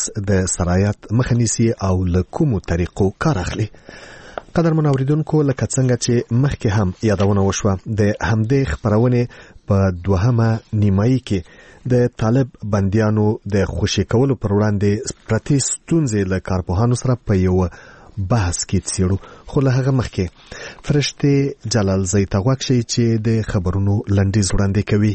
وایرس د سرایت مخه نیسي او له کومو طریقو کار اخلي. قدرمن اوریدونکو، لکه څنګه چې مخکې هم یادونه وشوه، د همدې خپرونې په دوهمه نیمایي کې د طالب بندیانو د خوشي کولو پر وړاندې پرتې ستونزې له کارپوهانو سره په یو بحث کې څیړو. خو له هغه مخکې فرشتې جلالزی ته غوږ شئ چې د خبرونو لنډیز وړاندې کوي.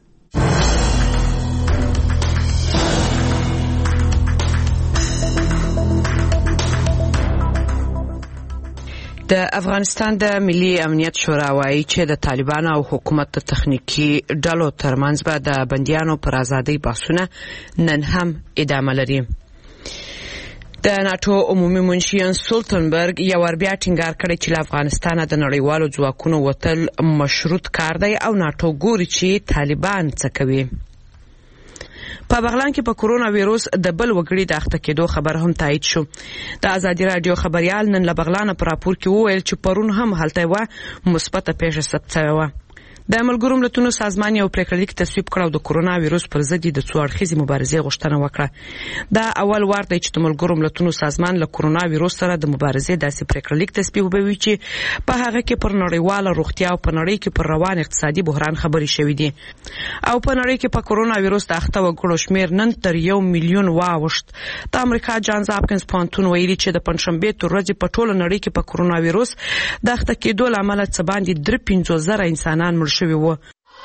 د افغانستان د ملي امنیت شورا وایي چې د طالبانو او حکومت د تخنیکی ډلو ترمنځ به د بندیانو پر ازادۍ بحثونه نن هم ادامه لري. د ناتو عمومي منشي یانس سولټنبرګ یو ور بیا ټینګار کړی چې له افغانستانه د نړیوالو ځواکونو وتل مشروط کار دی او ناتو ګوري چې طالبان څه کوي. په بغلان کې په کرونا وایروس د بل وګړي د اخته کېدو خبر هم تایید شو. د ازادي رادیو خبريال نن له بغلان پر راپور کې وویل چې پرون هم هلته و مثبت پیښه ثبت شوه و. د ملګرو ملتونو سازمان یو پریکړلیک تصویب کړ او د کرونا وایروس پر ضد د څو اړخیزې مبارزې غوښتنه وکړه. دا اول وار دی چې د ملګرو ملتونو سازمان له کرونا وایروس سره د مبارزې داسې پریکړلیک تصویبوي چې په هغه کې پر نړیواله روغتیا او په نړۍ کې پر روان اقتصادي بحران خبرې شوې دي او په نړۍ کې په کرونا وایروس د اخته وګړو شمیر نن تر 1 میلیون واوښت. د امریکا جانز هاپکینز پوهنتون ویلي چې د پنځشنبې تر ورځې په ټوله نړۍ کې په کرونا وایروس د اخته کېدو له امله څه باندې 53,000 انسانان مړ شوي وو.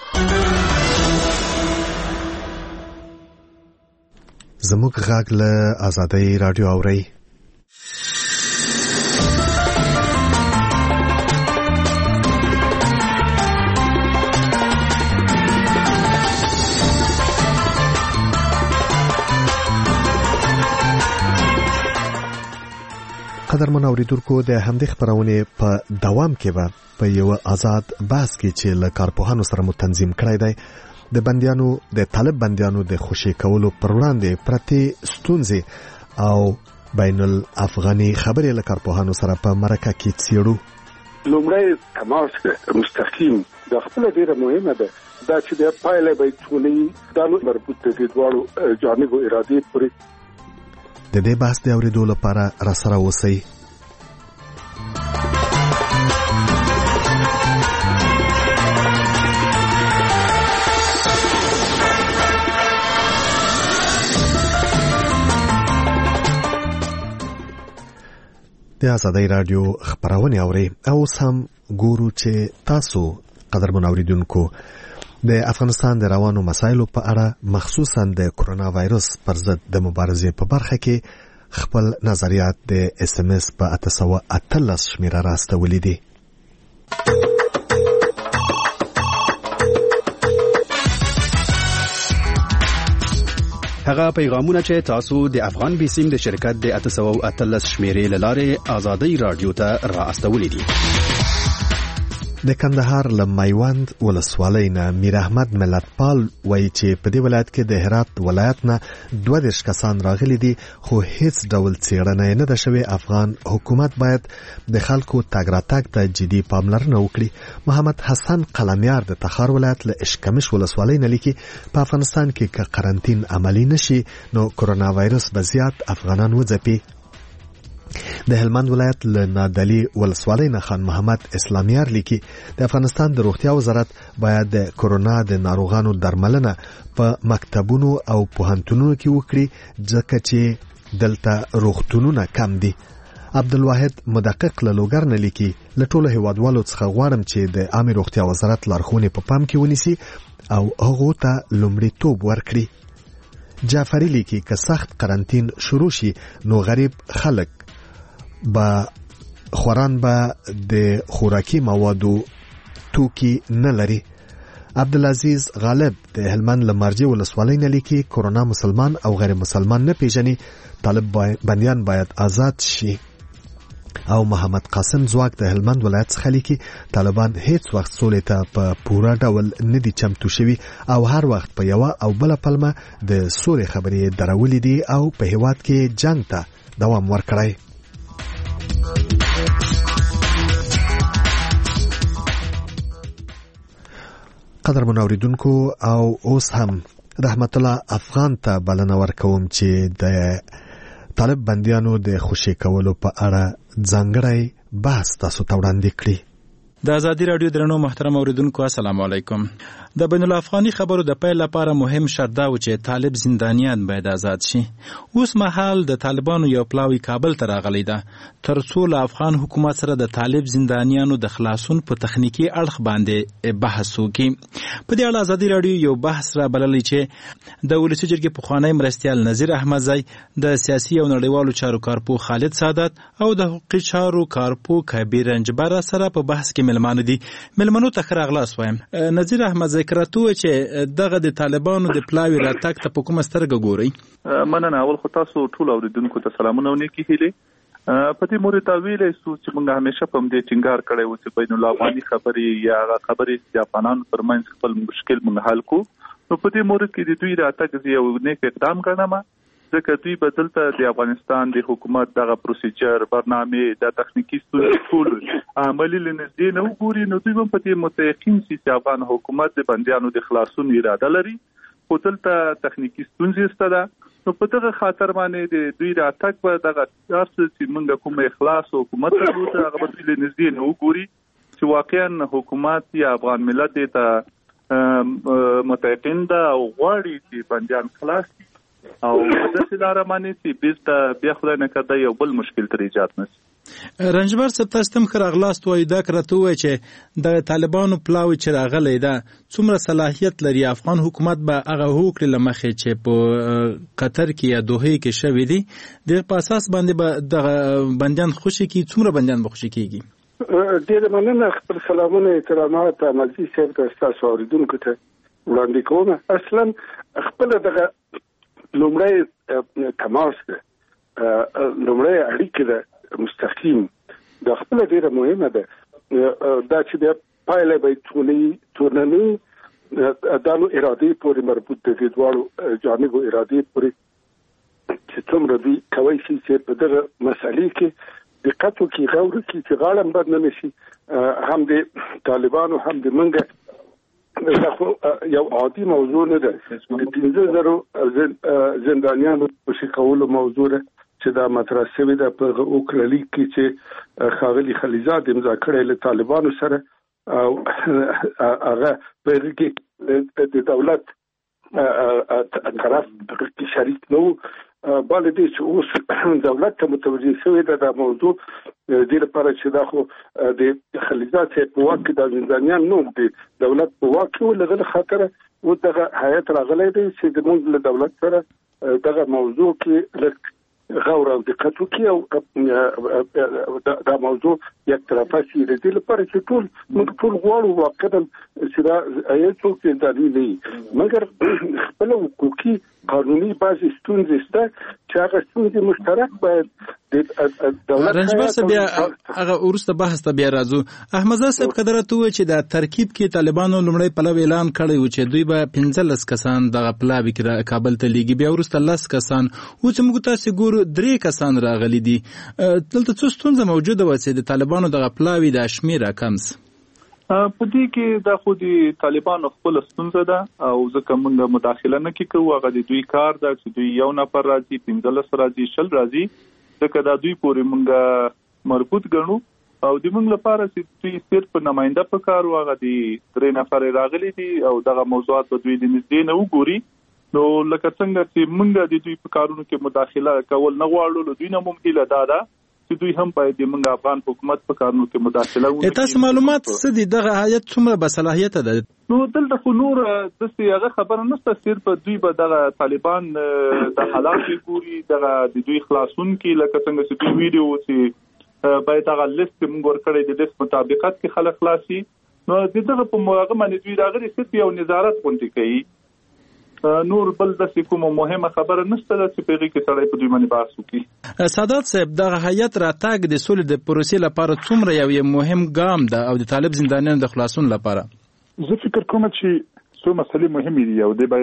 زموږ غږ له آزادۍ رادیو اورئ. قدرمن اوریدونکو، د همدې خبرونه په دوام کې به په یو آزاد بحث کې چې له کارپوهانو سره مو تنظیم کړی دی د طالب بندیانو د خوشي کولو پر وړاندې پرتې ستونزې او بین الافغاني خبرې له کارپوهانو سره په مرکه کې څیړو. لومړی تماس مستقیم د خپل ډیره مهمه ده دا چې د پایله به ټولې دانو مربوط دي دواړو جانبو ارادې پورې. د دې بحث د اوریدو لپاره را سره اوسئ. د آزادۍ رادیو خبرونه اوري او سم ګورو چې تاسو قدرمن اوریدونکو د افغانستان د روانو مسایلو په اړه مخصوصا د کرونا وایروس پر ضد د مبارزې په برخه کې خپل نظریات د SMS په 813 شمیره راستولې دي. هغه پیغامونه چې تاسو د افغان بیسیم د شرکت د 813 شمیرې لاره آزادۍ رادیو ته را استولې دي. د کندهار له میوند ولسوالۍ نه میر احمد ملتپال وایي چې په دې ولایت کې د هرات ولایت نه 22 کسان راغلي دي خو هیڅ ډول څېړنه نه ده شوې. افغان حکومت باید د خلکو تګ راتګ ته جدي پاملرنه وکړي. محمد حسن قلمیار د تخار ولایت له اشکمش ولسوالۍ نه لیکي په افغانستان کې که قرنطین عملی نشي نو کرونا وایروس به زیات افغانان وځپي. د هلمند ولایت له نادعلي ولسوالۍ نه خان محمد اسلامیار لیکي د افغانستان د روغتیا وزارت باید د کرونا د ناروغانو درملنه په مکتبونو او پوهنتونونو کې وکړي ځکه چې دلته روغتونونه کم دي. عبدالواحد مدقق له لوګر نه لیکي له ټولو هیوادوالو څخه غواړم چې د عامه روغتیا وزارت لارښوونې په پام کې ونیسي او هغو ته لومړیتوب ورکړي. جعفری لیکي که سخت قرنطین شروع شي نو غریب خلک با خوران با د خوراکي موادو توکي نه لري. عبدالعزیز غالب د هلمند لمرجی ولسوالۍ نه لیکي کرونا مسلمان او غیر مسلمان نه پیژني، طالب بندیان باید آزاد شي. او محمد قاسم زواک د هلمند ولایت څخه لیکي طالبان هیڅ وخت سولې ته په پوره ډول نه دي چمتو شوي او هر وخت په یوه او بله پلمه د سولې خبرې درولې دي او په هیواد کې جنگ ته دوام ورکړی. قدرمن اوریدونکو او اوس هم رحمت الله افغان ته بلنه ورکوم چې د طالب بندیانو د خوشي کولو په اړه ځانګړی بحث تاسو ته وړاندې کړی. د ازادي رادیو درنو محترم اوریدونکو السلام علیکم. د بین الافغاني خبرو د پیل لپاره مهم شرط دا و چې طالب زندانیان باید آزاد شي. اوس مهال د طالبانو یو پلاوی کابل ته راغلی ده ترڅو له افغان حکومت سره د طالب زندانیانو د خلاصون په تخنیکی اړخ باندې بحث وکړي. په دې اړه ازادي رادیو یو بحث را بللی چې د ولسی جرګې پخوانی مرستیال نظیر احمدزی، د سیاسي او نړیوالو چارو کارپو خالد سعادت او د حقوقي چارو کارپو کبیر رنجبر سره په بحث کې ملمانو دي. ملمنو ته خراغلاس وایم. نظیر احمدزی کراتو چې دغه د طالبانو د پلاوی راتګ ته په کومه سترګه ګوري؟ مننه. اول خو تاسو ټول اوریدونکو ته سلامونه او نیکی هیلې. په دې مورې تاویل سو چې موږ همیشه په دې ټینګار کړی و چې بین الافغاني خبرې یا خبرې چې افغانانو ترمنځ خپل مشکل موږ حل کو. نو په دې مورې کې د دوی راتګ یو نیک اقدام ګڼم، ځکه دوی بدلته د افغانستان د حکومت دغه پروسیجر برنامه د تخنیکی ستونزې ټول عملي لنږدې نه وګوري. نو دوی په دې متيقن سي چې افغان حکومت د بنديانو د خلاصون اراده لري، خو دلته تخنیکی ستونزې شته. نو په دغه خاطر باندې د دوی راتګ به دغه ارڅ چې موږ کوم اخلاص حکومت ته هغه په دې لنږدې نه وګوري چې واقعا حکومت یا افغان ملت ته متيقن ده او غواړي چې بنديان خلاص شي او د سلاره باندې چې بیرته بیا خدای نه کړه یو بل مشکل تر ایجاد نشي. رنجبر صاحب تاسو تم خراغلاست وای دا کرته وای چې د طالبانو پلاوی چې راغلی ده څومره صلاحیت لري افغان حکومت به هغه هوکړه لمخې چې په قطر کې یا دوحه کې شوې دي د په اساس باندې به د بندیان خوشي کی څومره بندیان به خوشي کیږي. ډېر مننه. خپل سلامونه احترامات مجلس صاحب ته تاسو اوریدونکو ته وړاندې کوم. اصلا خپل دغه لومړی تماس ده، لومړی اړیکه ده مستقیم د خپل ډیره مهمه ده. دا چې د پایله به تونني دالو ارادي پورې مربوط دي، دواړو جانبو ارادي پورې چې څومره دوی کوي چې په دغه مسالې کې دقت وکړي، غور وکړي چې غاړه بد نه شي. هم د طالبانو هم د منګه دا خو یو عادي موضوع نه ده. د 15,000 زندانیانو په شکولو موضوع ده چې دا مطرح شوی ده په اوکرالي کې چې خاغلی خلیزاد امضا کړی له طالبانو سره او هغه په کې د دولت طرف کې شریک نو بل دې چې اوس دولت ته متوجه شوی ده دا موضوع د لپاره چې دا خو د خلیزات په واقع د زندانیان نو د دولت په واقع ولغه خاطر و دغه حیات راغلی دی چې د موږ له دولت سره دغه موضوع کې غور او دقت وکړي او دا موضوع یک طرفه شي. د دې لپاره چې موږ ټول غواړو واقعا چې دا ایتو کې د دې مګر خپل حقوقي قانوني بازي ستونزې شته چې هغه ستونزې مشترک باید د دولت رنجبر صاحب هغه ورسته بحث ته بیا راځو. احمدزی صاحب قدرت و چې د ترکیب کې طالبانو لومړی پلو اعلان کړی و چې دوی به 15 کسان دغه پلاوی کې کابل ته لیږي، بیا ورسته 10 کسان او چې موږ تاسو ګورو 3 کسان راغلي دي. دلته څه ستونزه موجوده و چې د طالبانو دغه پلاوی د شمیر کمس په دې کې د خو د طالبانو خپل ستونزه ده او ځکه موږ مداخله نه کوو. هغه د دوی کار ده چې دوی یو نفر راځي 15 راځي 10 راځي، ځکه دا دوی پورې موږ مربوط ګڼو او د موږ لپاره چې دوی صرف نماینده په کار واغه دي 3 نفر راغلي دي او دغه موضوعات به دوی د نږدې نه وګوري. نو لکه څنګه چې موږ د دوی په کارونو کې مداخله کول نه غواړو، دوی نه ممکن ده چې دوی هم باید د موږ افغان حکومت په کارونو کې مداخله وکړي. تاسو معلومات څه دي دغه هیئت څومره بصلاحیت ده؟ نو دلته خو نور د هغه خبره نشته، صرف دوی به دغه طالبان د حالات ګوري، دغه د دوی خلاصون کې لکه څنګه چې دوی ویډیو چې باید هغه لیست موږ ورکړی د لیست مطابقت کې خلک خلاصي. نو دغه په موغه باندې دوی راغلي صرف یو نظارت غونډه کوي، نور بل د کومه مهمه خبره نشته چې پیغي کې سړی په دوی باندې بحث وکړي. سادات صاحب دغه هیئت راتګ د سولې د پروسې لپاره څومره یو مهم ګام ده او د طالب زندانیانو د خلاصون لپاره؟ زه فکر کوم چې څو مسلې مهمې دي او د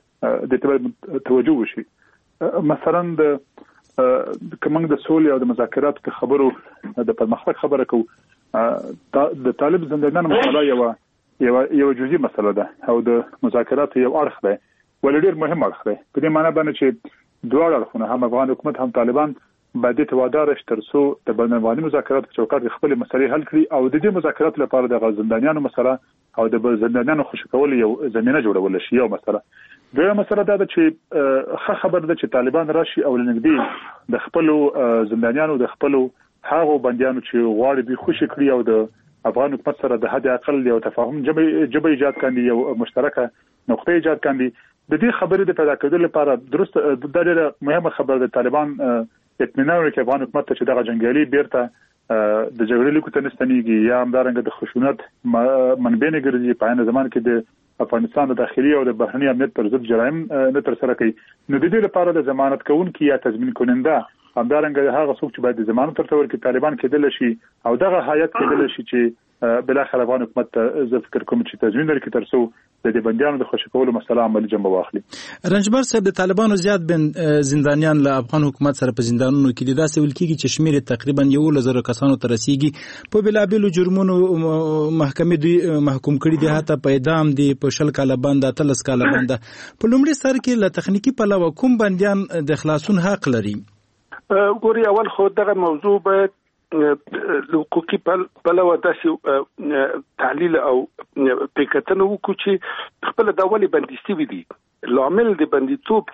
باید توجه وشي. مثلا د کومنګ د سولې او د مذاکراتو خبرو د پرمختګ خبره کوو. د طالب زندانیانو مسله یو جزئی مسله ده او د مذاکراتو یو اړخ ده، ولې ډېر مهم اړخ دی. په دې معنی باندې چې دواړه اړخونه هم افغان حکومت هم طالبان باید توادار ترڅو د بین المللي مذاکراتو په چوکاټ کې خپل مسلې حل کړي او د دې مذاکراتو لپاره د زندانیانو مسله او د زندانیانو خوشی کول یو زمينه جوړول شي. یو مسله دویمه مسله دا ده چې خبر ده چې طالبان راشي او لنګدي د خپل زندانیانو د خپل هغه بنديانو چې غواړي به خوشی کړي او د افغان حکومت سره د حد اقل یو تفاهم جبه ایجاد کړي یو مشترکه نقطه ایجاد کړي. د دې خبرې د پیدا کېدو لپاره درست د ډېر مهمه خبره د طالبان اطمینان ورکړي افغان حکومت ته چې دغه جنگیالي بیرته د جګړې لیکو ته نستنیږي یا همدارنګه د خشونت منبع نه ګرځي. په عین زمان کې د افغانستان د داخلي او د بهرني امنیت پر ضد جرایم نه تر سره کوي. نو د دې لپاره د ضمانت کوونکي یا تضمین کننده همدارنګه هغه څوک چې باید د ضمانت تر تور کې طالبان کېدل شي او دغه هیئت کېدل شي چې بل اخر افغان حکومت زه فکر کوم چې تضمین لري تر څو د دې بنديانو د خوشی کولو مسله عملي جنبه واخلي. رنجبر صاحب د طالبانو زیات زندانیان له افغان حکومت سره په زندانونو کې دي. دا سویل کېږي چې شمیر تقریبا 1,000 کسانو ته رسیږي. په بلابلو جرمونو محکمې دوی محکوم کړي دي، حتی په اعدام دي، په 10 کاله بند، 13 کاله بند. په لومړي سر کې له تخنیکی پلوه کوم بنديان د خلاصون حق لري؟ ګوري اول خو دغه موضوع باید حقوقي پلوه داسې تحلیل او پېکتنه وکړو چې خپل د اولي بندیستي وي دي لامل د بندیتوب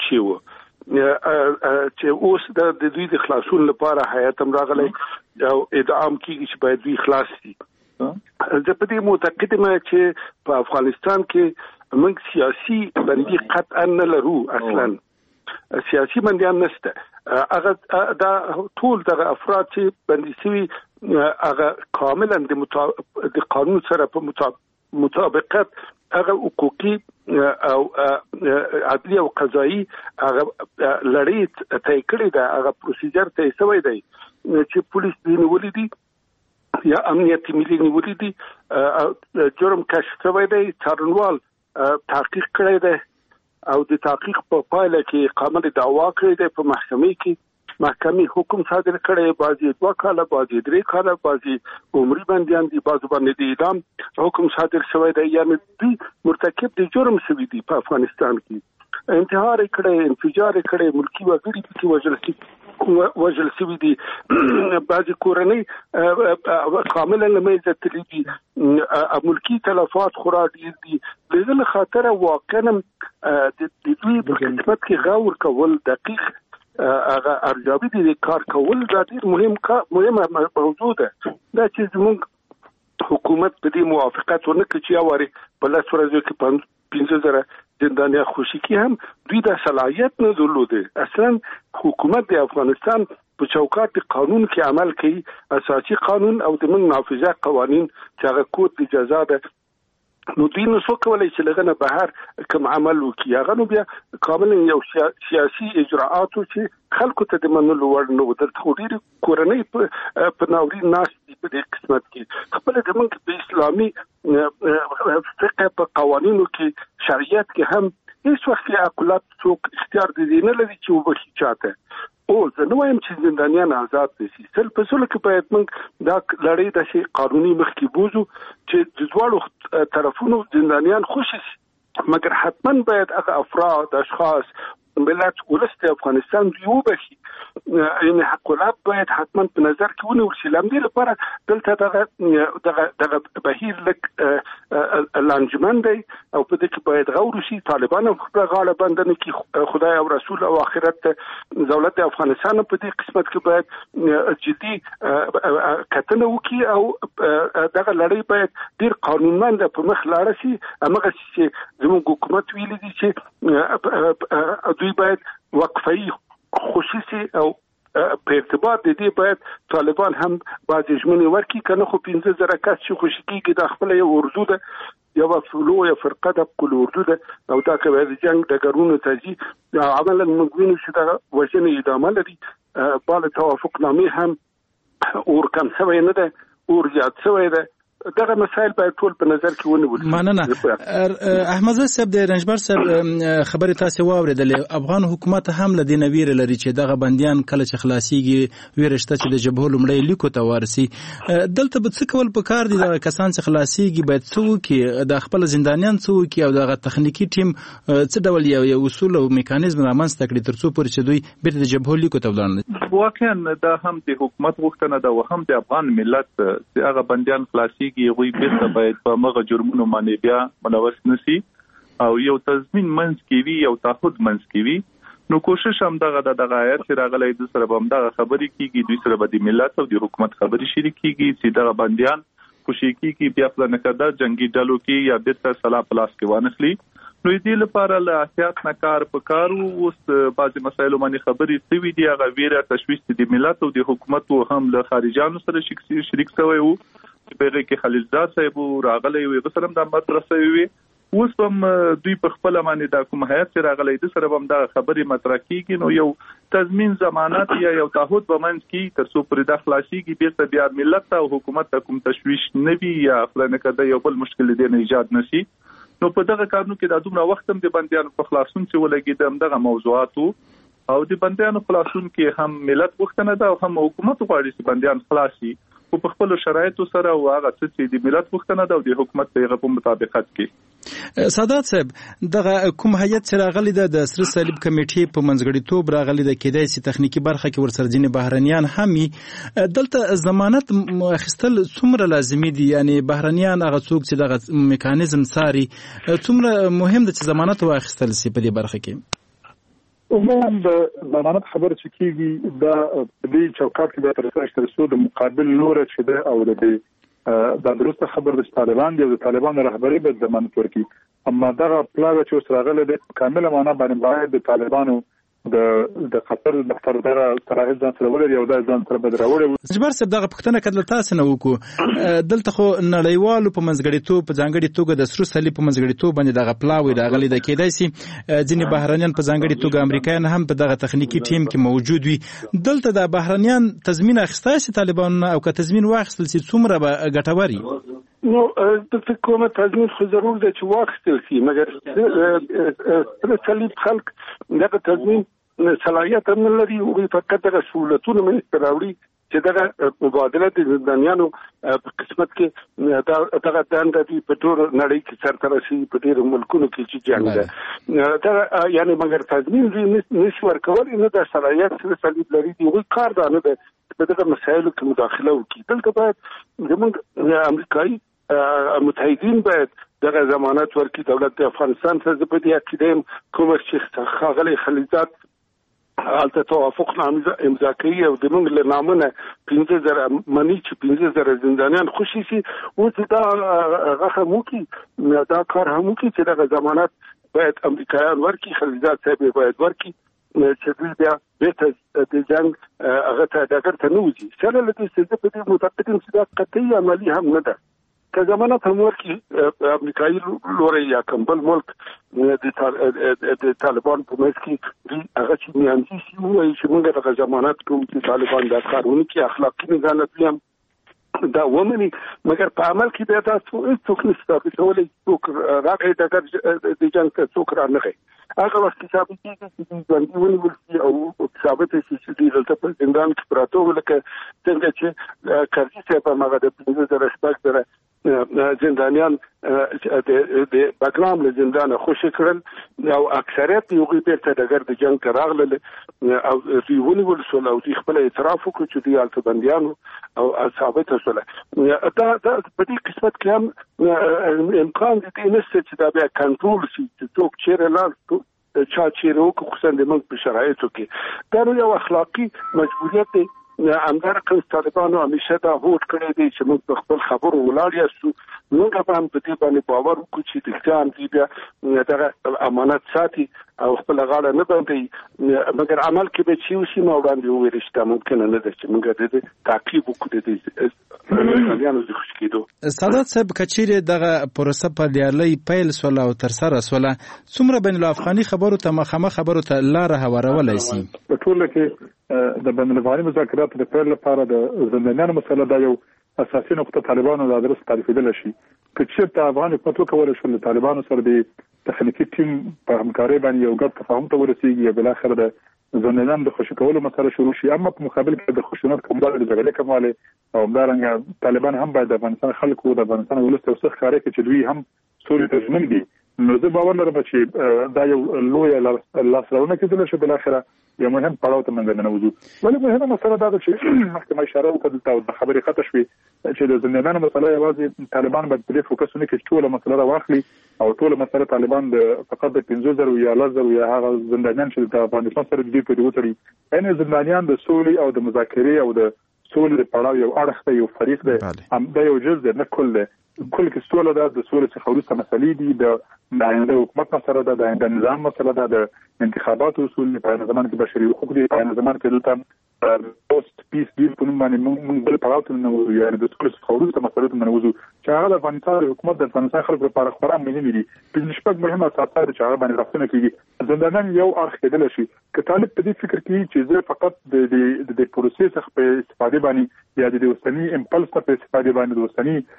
چې اوس د دوی د خلاصون لپاره هیئت هم راغلی او ادعام کیږي چې باید دوی خلاص شي. زه په دې معتقد یم چې په افغانستان کې موږ سیاسي بندي قطعا نه لرو. اصلا سیاسي بندیان نشته. هغه دا ټول دغه افراد چې بندي شوي هغه کاملا د قانون سره په مطابقت هغه حقوقي او عدلي او قضایي هغه لړۍ طی کړې ده، هغه پروسیجر طی شوی دی چې پولیس دې نیولي دي یا امنیت ملي نیولي دي، جرم کشف شوی دی، څارنوال تحقیق کړی دی او د تحقیق په پایله کې قامل دعوا کړی دی، په محکمې کې محکمې حکم صادر کړی، بعضی 2 کاله، بعضی 3 کاله، بعضی عمري بندیان دي، بعضو باندې د اعدام حکم صادر شوی دی. یعنی دوی مرتکب د جرم شوي دي په افغانستان کې، انتحار کړی، انفجار کړی، ملکی وګړي پکې وژل شوي دي، بعضی کورنۍ کاملا له منځه تللي دي، ملکی تلفات خورا ډېر دي. د دې له خاطره واقعا د دوی په خدمت کې غور کول، دقیق هغه ارزیابي دي کار کول دا ډېر مهمه موضوع ده. دا چې زموږ حکومت په دې موافقت ونه کړي چې اوري په 10 ورځو کې 15,000 زندانیان خوشي کی هم دوی د صلاحیت نه درلوده. اصلا حکومت د افغانستان په چوکاټ قانون کې عمل کوي، اساسي قانون او د من نافذه قوانین چې هغه کود اجازه ده. نو دوی نو څو کولای چې لغنه بهر کوم عمل وکړي، هغه نو بیا کاملا یو سیاسي اجراءات چې خلکو ته د منلو وړ نه ودل. ډېری کورنۍ په ناورین ناس په دې قسمت کې خپل د موږ په اسلامي فقه په قوانینو کې شریعت کې هم هیڅ وخت عقلات څوک اختیار دي نه لري چې وبخي چاته. او زه نو وایم چې زندانیان آزاد دي. سل په سل کې باید موږ دا لړۍ د شي قانوني مخکې بوزو چې د دواړو طرفونو زندانیان خوشي شي، مګر حتما باید هغه افراد، اشخاص، ملت ولست افغانستان دوی وبخي. یعنی حقوقات باید حتما په نظر کې ونیول شي. لامل لپاره دلته دغه بهیر لک لانجمن دی او په دې کې باید غور شي. طالبان هم خپل غاړه بندنه کې خدای او رسول او آخرت دولت افغانستان په دې قسمت کې باید جدي کتنه وکړي او دغه لړۍ باید ډیر قانونمند په مخ لاړ شي. هغه چې زموږ حکومت ویلي دي چې دوی باید وقفي خصوصي او په ارتباط د دې باید طالبان هم بعض ژمنې ورکړي، کنه خو 15,000 کس چې خوشي کېږي د خپل یو اردو ده، یو فلو یا فرقه د کل اردو ده او دا کوي د جنگ د ګرونو تجي عملا موږ وینو چې دا وژنې ادامه لري. بل توافق نامې هم اور کم شوی نه ده، اور زیات شوی ده. دغه مسایل باید ټول په نظر کې ونیول شي. مننه. احمد صاحب د رنجبر صاحب خبرې تاسو واوریدلې. افغان حکومت هم له دې نویر لري چې دغه بنديان کله چې خلاصيږي ویرشته چې د جبهه لمړی لیکو ته ورسي. دلته به څه کول پکار دي؟ دغه کسان چې خلاصيږي باید څه وکړي؟ د خپل زندانیان څه وکړي او دغه تخنیکی ټیم څه ډول یو اصول او میکانیزم رامنځته کړي ترڅو پورې چې دوی بیرته د جبهه لیکو ته ولاړ؟ واقعا دا هم د حکومت غوښتنه ده او هم د افغان ملت چې هغه بنديان خلاصيږي هغوی بیرته باید په مغه جرمونو باندې بیا ملوث نشي او یو تضمین منځ کې وي او تعهد منځ کې وي. نو کوشش هم دغه آیت چې راغلی د سره به هم دغه خبرې کیږي، دوی سره به د ملت او د حکومت خبرې شریک کیږي چې دغه بنديان خوشي کیږي بیا په نکاده جنگي ډلو کې یا بیرته سلا پلاس کې وانخلي. نو دې لپاره له احتیاط نه کار پکارو. اوس بعضي مسایلو باندې خبرې سوي دي، هغه ویره تشویش د ملت او د حکومت هم له خارجانو سره شریک شوی وو چې بغیر کې خلیلزاد صاحب راغلی وي غسرم د مدرسې وي. اوس هم دوی په خپل باندې د کوم هیئت چې راغلی د سره هم د خبرې مطرح کیږي. نو یو تضمین ضمانت یا یو تعهد به منځ کې تر څو پر د خلاصيږي بیرته بیا ملت او حکومت ته کوم تشویش نه وي یا خلنه کده یو بل مشکل دی نه ایجاد نشي. نو په دغه کارونو کې د دومره وخت هم د بنديانو په خلاصون چې ولګي دغه موضوعاتو او د بنديانو خلاصون کې هم ملت غوښتنه ده او هم حکومت غواړي چې بنديان خلاصي او په خپل شرایطو سره او هغه چې د ملت غوښتنه ده او د حکومت په مطابقت کې. سادات صاحب دغه کوم هیئت چې راغلی ده د سره صلیب کمیټې په منځګړیتوب راغلی ده کېدای شي تخنیکی برخه کې ورسره ځینې بهرنیان هم دلته ضمانت اخیستل څومره لازمي دي؟ یعنی بهرنیان هغه څوک چې دغه میکانیزم ساري څومره مهم ده چې ضمانت واخیستل شي په دې برخه کې؟ عموما د ضمانت خبره چې کیږي دا د چوکاټ کې د ترڅو د مقابل لور چې ده او د درسته خبر د طالبان دی او د طالبان رهبری به ضمانت ورکړي. اما دا پلاوی چې سره غل د کامله معنا باندې د طالبانو د خطر د خطر دغه ترایز ځان سره ولري او د ځان سره بدراوړي. جبر صاحب دغه پښتنه کړل تاسو نه وکړو دلته خو نړیوالو په منځګړیتوب په ځانګړي توګه د سرو صلیب په منځګړیتوب باندې دغه پلاوی راغلی د کېدای شي ځینې بهرنیان په ځانګړي توګه امریکایان هم په دغه تخنیکی ټیم کې موجود وي. دلته د بهرنیان تضمین اخیستای شي طالبان او که تضمین واخیستل شي څومره به ګټوري؟ نو د حکومت تضمین خو ضرور ده چې واخیستل شي، مګر سره صلیب خلک دغه تضمین صلاحیت هم نه لري او فقط دغه سہولتونه منځته راوړي چې دغه مبادله د زندانیانو په قسمت کې دغه دنده دي په ټول نړۍ کې سرته رسي په ډېرو ملکونو کې چې جنګ ده دغه یعنی مګر تضمین نشي ورکول نه د صلاحیت سره صلیب لري دی وی کار دا نه ده په دغه مسایلو کې مداخله وکړي. دلته باید زموږ امریکایي متحدین باید دغه ضمانت ورکړي. دولت افغانستان ته په دې عقیده کوم چې خاغلی خلیلزاد حالت توافق نامه امضا کوي او د موږ له نامه 15000 منی چې 15000 زندانیان خوشي شي او دا هغه مو کې دا کار هم کې چې دغه ضمانت باید امریکایان ورکړي، خلیلزاد صاحب باید ورکړي چې دوی بیا بیرته د جنگ هغه ته ډګر ته نه وځي. سره له دې چې په دې متفقین چې دا قطعي عملی هم نه ده که ضمانت هم ورکړي امریکایي لوري یا کمبل ملک د طالبان په منځ کې دوی هغه چې میانځي شي وایي چې موږ دغه ضمانت کوو چې طالبان دا کارونه کوي اخلاقي نظارت هم دا ومني، مګر په عمل کې بیا تاسو هیڅوک نشته ثابتولی څوک راغی د جنګ ته څوک رانغی. هغه وخت کې ثابت کېږي چې دوی ژوندي ونیول شي او ثابته شي چې دوی دلته په زندان کې پراته وو لکه څنګه چې کرزي صاحب هم هغه د 15000 شپږ زره زندانیان د بګرام له زندانه خوشي کړل او اکثریت یې هغوی بیرته ډګر د جنګ ته راغلل او دوی ونیول شول او دوی خپل اعتراف وکړ چې دوی هلته بندیان او ثابته شوله. دا په دې قسمت کې هم امکان د دې نشته چې دا بیا کنټرول شي چې څوک چیرې لاړ چا چیرې وکړي خصوصا د موږ په شرایطو کې. دا نو یو اخلاقي مجبوریت دی. همدارقه طالبانو همیشه دا هوډ کړی دی چې موږ په خپل خبرو ولاړ یاستو، موږ هم په دې باندې باور وکړو چې رښتیا هم دوی بیا دغه امانت ساتي او خپل غاړه نه بندوي، مګر عمل کې به چې وشي ما وړاندې وویل چې دا ممکنه نه ده چې موږ د دې تعقیب وکړو د خلیانو د خوشي کېدو. سادات صاحب که چیرې دغه پروسه په لیالۍ پیل سوله او ترسره سوله څومره بین الافغاني خبرو ته مخامخ خبرو ته لاره هوارولی شي؟ په ټوله کې د بین الافغاني مذاکراتو د پیل لپاره د زندانیانو مسله دا یو اساسي نقطه طالبانو د ادرس تعریفېدل شي که چېرته افغان حکومت وکولای شي د طالبانو سره د تخنیکی ټیم په همکارۍ باندې یو ګډ تفاهم ته ورسیږي یا بل اخر د زندانیان د خوشي کولو مسله شروع شي، اما په مقابل کې د خشونت کومواله د جګړې کومواله او همدارنګه طالبان هم باید د افغانستان خلکو د افغانستان ولست او څخه ښکاري چې دوی هم سولې ته ژمن دي. نو زه باور لرم چې دا یو لوی لاسرونه کېدل شي بل اخره یو مهم پړاو ته منځ نه وځو. ولې مهمه مسله دا ده چې محکمه اشاره وکړه او د خبرې خطه شوې چې د زندانیانو مسله یوازې طالبان باید په دې فوکس نه کوي چې ټول مسله واخلي او ټول مسله طالبان د فقط د 15,000 یا 10,000 یا هغه زندانیان چې د افغانستان سره د دې په وروتري ان زندانیان د سولې او د مذاکرې او د سولې د پړاو یو اړخ دی، یو فریق دی، هم دا یو جز دی، نه کل دی. کل کې سوله ده، د سولې څخه وروسته مسلې دي، د آینده حکومت مسله ده، د آینده نظام مسله ده، د انتخاباتو اصول په هغه زمان کې بشري حقوق دي، په هغه زمان کې دلته پوسټ پیس ډیل په نوم باندې موږ بل پړاو ته نه وځو، یعنې د سولې څخه وروسته مسلې ته نه وځو چې هغه د افغانستان حکومت د افغانستان خلکو لپاره خورا مهم دي. د شپږ مهمه اساسات چې هغه باندې راځي کېږي زندانیان یو اړخ کېدل شي که طالب په دې فکر کې چې زه فقط د پروسې څخه په استفاده باندې یا د وسنی امپلس په استفاده باندې د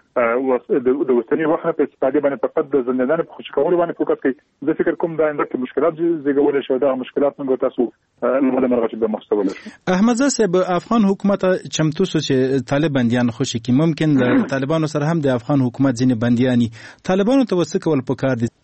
وسنی وخت په استفاده باندې فقط د زندانیانو په خوشی کولو باندې فوکس کوي، زه فکر کوم دا انده کې مشکلات زیږولای شي، دا مشکلات موږ تاسو له مرغه به مخصوص شي. احمد صاحب افغان حکومت چمتو سو چې طالب بنديان خوشي کی ممکن د طالبانو سره هم د افغان حکومت ځینې بنديانی طالبانو ته وسکول پکار دي.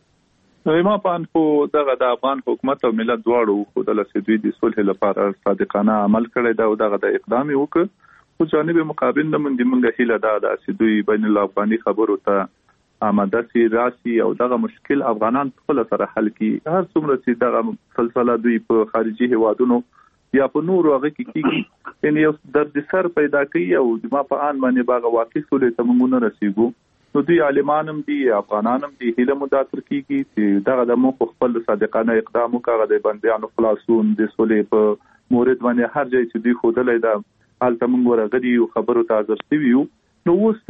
ما پان خو دغه د افغان حکومت او ملت دواړو خو د لسیدوی د صلح لپاره صادقانه عمل کړی دا او دغه د اقدام وکړ، خو جانب مقابل نه منځ هیله دا د سیدوی بین الافغاني خبرو ته آماده سي راسي او دغه مشکل افغانان خپل سره حل کړي. هر څومره چې دغه سلسله دوی په خارجي هوادونو یا په نورو هغه کې کیږي ان یو درد سر پیدا کوي او د ما په ان باندې باغ واقع سولې ته موږ نه رسیدو. نو دوی عالمانم دي افغانانم دي هله مداتر کیږي چې دغه د مو خپل صادقانه اقدام وکړه د بنديانو خلاصون د سولې په مورد باندې هر ځای چې دوی خودلې دا حالت موږ ورغدي او خبرو ته حاضر سویو. نو اوس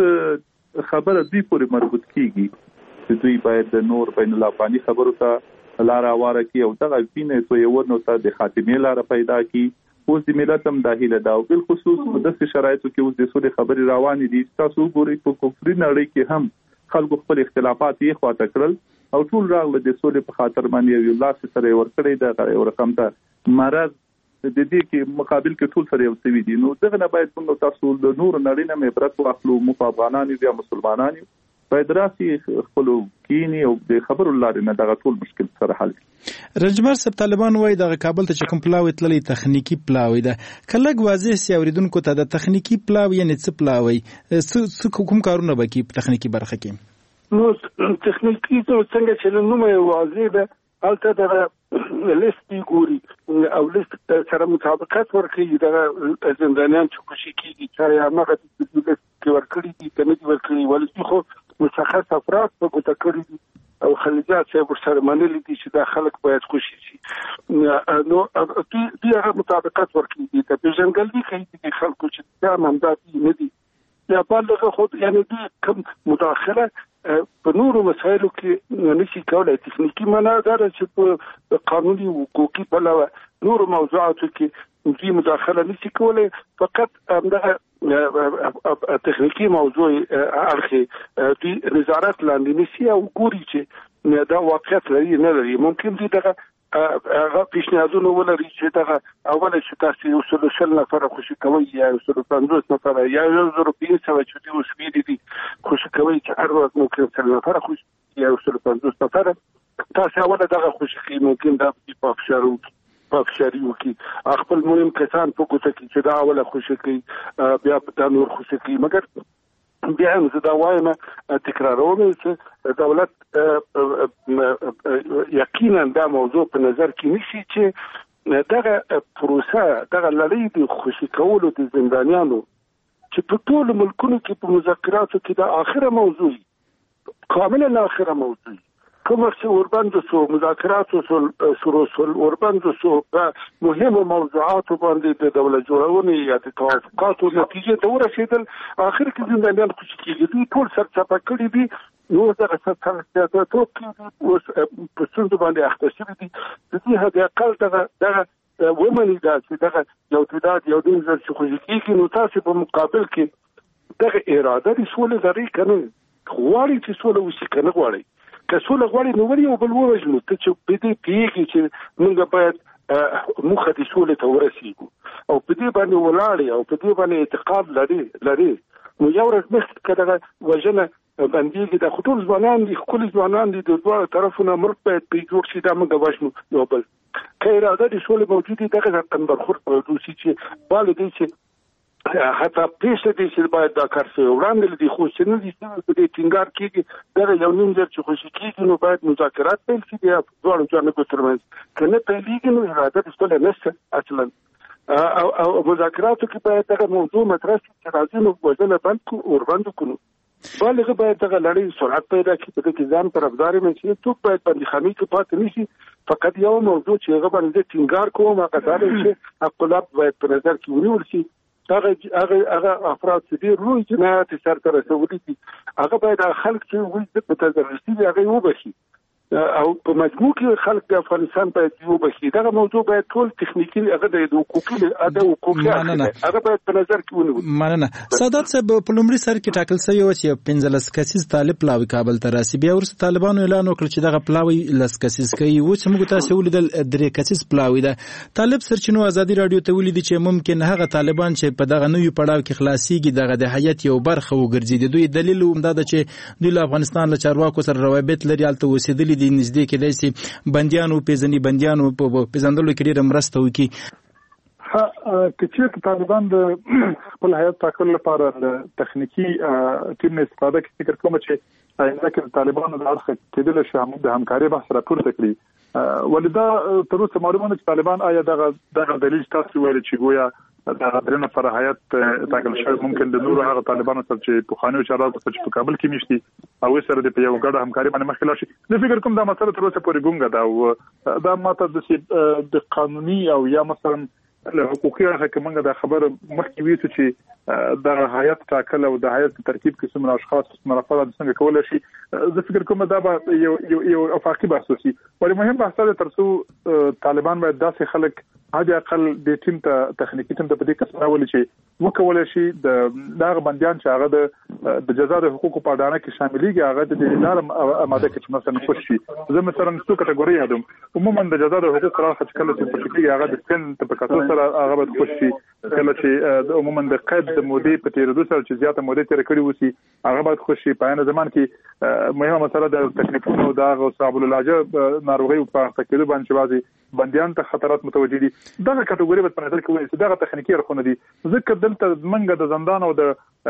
خبره دوی پورې مربوط کیږي چې دوی باید د نور بین الافغاني خبرو ته لار اواره کی او دغه وینې تو یو نو ته د خاتمه لار پیدا کی. اوس د ملت هم داخله دا او بل خصوص په داسې شرایطو کې اوس د سولې خبرې روانې دي. تاسو ګورئ په کفري نړۍ کې هم خلکو خپل اختلافات یې خواته کړل او ټول راغله د سولې په خاطر باندې یو لاس سره ورکړی دا یو رقم ته مرز د دې کې مقابل کې ټول سره یو څه دي. نو دغه نه باید موږ تاسو د نور نړۍ نه عبرت واخلو، مو افغانان یا مسلمانان باید راسي خپل کینی او د خبرو لارې نه دغه ټول مشکل سره حل کړي. رنجمر صاحب طالبان وایي د کابل ته چې کوم پلاوی تللی تخنیکی پلاوی ده، کله واضح سي اوریدونکو ته د تخنیکی پلاوی یعنی څه پلاوی څه کوم کارونه وکي په تخنیکی برخه کې؟ نو تخنیکی څنګه چې نومه واضح ده البته د لیست ګوري او لیست سره مطابقت ورکړي د زندانیان چې خوشي کیږي چې هغه د لیست کې ورکړي دي کنه دي ورکړي ولې خو مشخص افراد په ګوته کړی دي او خلیجات چې ورسره منلي دي چې دا خلک باید خوشي شي. نو دوی هغه مطابقت ورکړي دي ته پیژنګلوي کوي چې خلکو چې دا ممدادي نه دي یا بالغه خود یعنی دوی کوم مداخله په نورو مسایلو کې نشي کولای. تخنیکی معنا دا چې په قانوني حقوقي بلوا نورو موضوعاتو کې دوی مداخله نشي کولای، فقط همدغه تخنیکی موضوع اړخي دوی نظارت لاندې نشي او ګوري چې دا واقعیت لري نه لري. ممکن دي دغه هغه پیشنهادونه ولري چې دغه اوله چې تاسو یو سلوشل نفر خوشي کوي یا یو 50 نفر یا یو 1500 چې دوی وسوي دي خوشي کوي چې هر وخت ممکن سل نفر خوشي یا یو 50 نفر تاسو اوله دغه خوشي کوي ممکن دا په افشاري وکي خپل مهم کسان په کوڅه کې چې دا اوله خوشي کوي بیا په نور خوشي کوي. مګر بیا هم زه دا وایم تکراروم چې دولت یقینا دا موضوع په نظر کې نیسي چې دغه پروسه دغه لړۍ د خوشي کولو د زندانیانو چې په ټول ملکونو کې په مذاکراتو کې دا آخره موضوع کاملا آخره موضوع کوم چې ورباندې سو مذاکرات سو ورباندې سو مهمه موضوعات باندې د دولت جوړونې یا د توافقاتو نتیجه ته ورسېدل اخر کې زندانیان خوشي کېږي. دوی ټول سرچپه کړي دي، نو دغه سرچپه توګه په څنډه باندې اخته شوي دي. د دې هغه اقل دغه ومني دا چې دغه یو تعداد یو دین چې خوشي کېږي نو تاسو په مقابل کې دغه اراده د سولې لري کنه غواړي چې سوله وشي کنه غواړي که سوله غواړي نو ولې یو بل ووژنو ته چې په دې پیږي چې موږ باید موخه د سولې ته ورسیږو او په دې باندې ولاړ او په دې باندې اعتقاد لري نو یو ورځ مخکې کړه وژنه باندې د خطر ځوانان دي خپل ځوانان دي د دوه طرفونو مرګ باید په جوړ شي دا موږ وژنو یو بل که اراده د سولې موجودي دغه تنبرخور پروسې چې باندې دي چې حتی پیسې دي چې باید دا کار شي وړاندې دي خو چې نه دي په دې ټینګار کېږي دا یو نیم ځل چې خوشي کېږي نو باید مذاکرات پیل شي د دوه جانبو ترمنځ کنه پیلېږي نو اراده د سولې نشته اصلا او مذاکراتو کې باید دغه موضوع مطرح شي چې راځي نو وژنه بند کو اور بند کړو بالغ باید دغه لړۍ سرعت پیدا کړي په دې کې ځان طرفداري منشي څوک باید باندې خامي کې پاتې نشي فقط یو موضوع چې هغه باندې ټینګار کوم هغه دا چې خپلات باید په نظر کې ونیول شي هغه افراد چې ډېر لوی جنایت سرته رسولي دي هغه باید خلک چې وایي په تجربه دي هغه وبخي او په مجموع کې خلک د افغانستان باید وبخي دغه موضوع باید ټول تخنیکی هغه د حقوقي هغه باید په نظر کې ونیول مننه سادات صاحب په لومړي سر کې ټاکل شوی و چې 15 کسیز طالب پلاوی کابل ته راسي بیا ورسره طالبانو اعلان وکړ چې دغه پلاوی لس کسیز کوي و چې موږ تاسو ولیدل درې کسیز پلاوی ده طالب سرچینو ازادي رادیو ته ولیدي چې ممکن هغه طالبان چې په دغه نوې پړاو کې خلاصيږي دغه د حیات یو برخه وګرځي دوی دلیل هم دا چې دوی له افغانستان له چارواکو سره روابط لري الته وسیدلی دي نږدې کېدای شي بنديانو په پیژندلو کې ډېره مرسته وکړي که چېرته طالبان د خپل حیات ټاکلو لپاره له تخنیکي ټیم نه استفاده کوي فکر کوم چې آینده کې طالبانو د اړخ کېدل شي هم د همکارۍ بحث راپورته کړي ولدا تر اوسه معلومه چې طالبان آیا دغه دلیل تاسو ویل چې گویا د غدرنه پر حیات ټاکل شوی ممکن د نورو هغه طالبانو سره چې په خانو چارواکو سره په کابل کې مشتي او سره د یو ګډه همکاري باندې مخکې لاړ شي زه فکر کوم دا مسله تر اوسه پورې ګونګه ده او دا ماته د قانوني او یا مثلا له حقوقي اړخه کې موږ دا خبره مخکې ویسو چې د حیات ټاکل او د حیات ترکیب کې څومره اشخاص مرافعات څنګه کولای شي زه فکر کوم دا به یو افاقي بحث وشي ولې مهم بحث ده ترڅو طالبان باید داسې خلک هغه اقل د ټیم ته تخنیکی ټیم ته په دې کې راولي چې وکولای شي د بنديان چې هغه د جزا د حقوقو په اډانه کې شاملېږي هغه د اداره ماده کې مثلا خوش شي زه مثلا څو کټګوري یادوم عموما د جزا د حقوقو قرار خچ کله چې په کې هغه د سن په کتو سره هغه به خوش شي کله چې عموما د قید د مودې په تیرېدو سره چې زیاته مودې تیر کړی وسی هغه به خوش شي په ان زمان کې مهمه مسله د تکلیفونو د صاحب العلاج ناروغي په تکلیف باندې بازي بنديان ته خطرات متوجي دي دغه کټګوري په نظر کې وایي چې دغه تخنیکی اړخونه دي ځکه دلته منګه د زندان او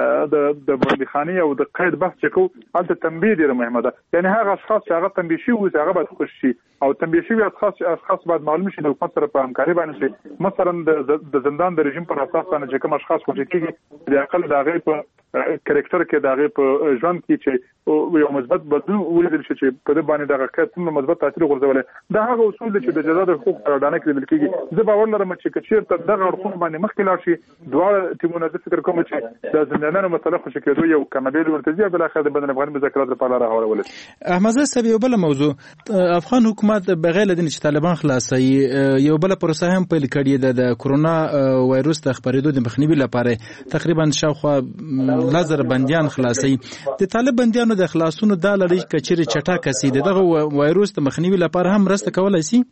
د بندخاني او د قید بحث چې کو البته تنبیه ډیره مهمه ده یعنی هغه اشخاص چې هغه تنبیه شي او هغه باید خوش شي او تنبیه شي اشخاص باید معلوم شي د حکومت سره په همکاري باندې شي مثلا د زندان د رژیم پر اساس باندې چې کوم اشخاص خوشي کیږي د اقل د هغه په کریکټر کې د هغه په ژوند کې چې یو مثبت بدلون ولیدل شي چې په دې باندې دغه کتن مثبت تاثیر غورځول دا هغه اصول چې د جزا د حقوق قرارداد کې لیدل کېږي زه باور لرم چې کچیر ته دغه حقوق باندې مخکې لاړ شي دواړه ټیمونه د فکر کوم چې د زندانونو مسله خوشي کېدو یو کمابیل ورتځي بل اخر د بدن افغان مذاکرات لپاره راوړل احمد صاحب یو بل موضوع افغان حکومت بغیر د چې طالبان خلاصي یو بل پروسه هم پیل کړی د کرونا وایروس د خبرېدو د مخنیوي لپاره تقریبا شاوخوا لازر بنديان خلاصي د طالب بنديانو د خلاصونو د لړۍ کچري چټا کسي دغه وایروس د مخنیوي لپاره هم راسته کولای شي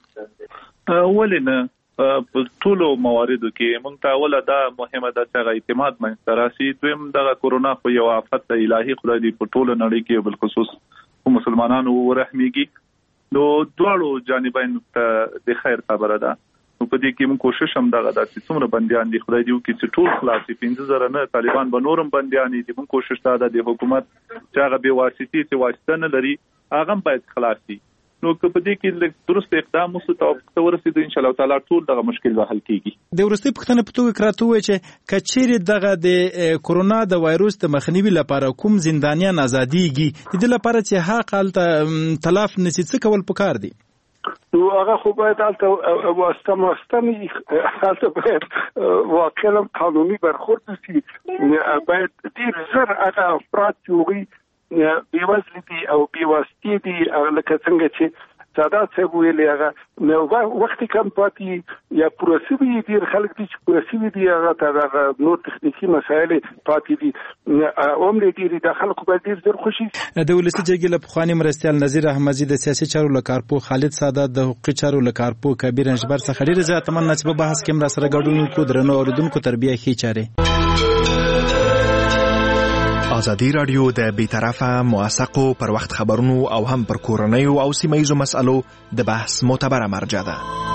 ولنه په ټولو مواردو کې مونږ ته ولا دا مهمه ده چې اعتماد منځ راسي دویم د کرونا خو یو آفت الهي خدای دې په ټولو نړۍ کې بل خصوص مسلمانانو ورحمېږي نو دواړو جانبین ته د خیر خبره ده نو په دې کې موږ کوشش هم دغه د څومره بنديان دي خدای دې وکړي چې ټول خلاصي 15000 نه طالبان به نورم بنديان دي موږ کوشش دا د حکومت چې هغه به واسطي چې واسطه نه لري هغه باید خلاصي نو په دې کې درست اقدام وسو ورسېد ان شاء الله تعالی ټول دغه مشکل به حل کیږي د ورستي پښتنه په توګه کراته وای چې کچېری دغه د کرونا د وایروس د مخنیوي لپاره کوم زندانیان ازاديږي د دې لپاره چې حق حالت تلاف نسی څه کول پکار دي نو هغه خو باید البته واستمي حالت باید واقعا قانوني برخورد شي باید ډیر زر هغه افراد چې بیوزل دي او بیواسطي دي لکه څنګه چې سادات صاحب ویلي هغه نو وخت کم پاتې یا پروسوي ډیر خلک دي چې پروسوي دي هغه نور تخنیکی مسایل پاتې دي عمر ډیر د خلکو په ډیر زر خوشي د ولسی جګی له پخوانی مرستيال نظیر احمدزي د سیاسي چارو لکارپو خالد سادات د حقوقي چارو لکارپو کبیر انجبر څخه ډیر زیات تمنا چې په بحث کې مر سره ګډون کو درنو اوریدونکو تربیه خي چاره ازادي رادیو د بیطرفه موثقو پر وخت خبرونو او هم پر کورنیو او سیمه ایزو مسالو د بحث معتبره مرجع ده.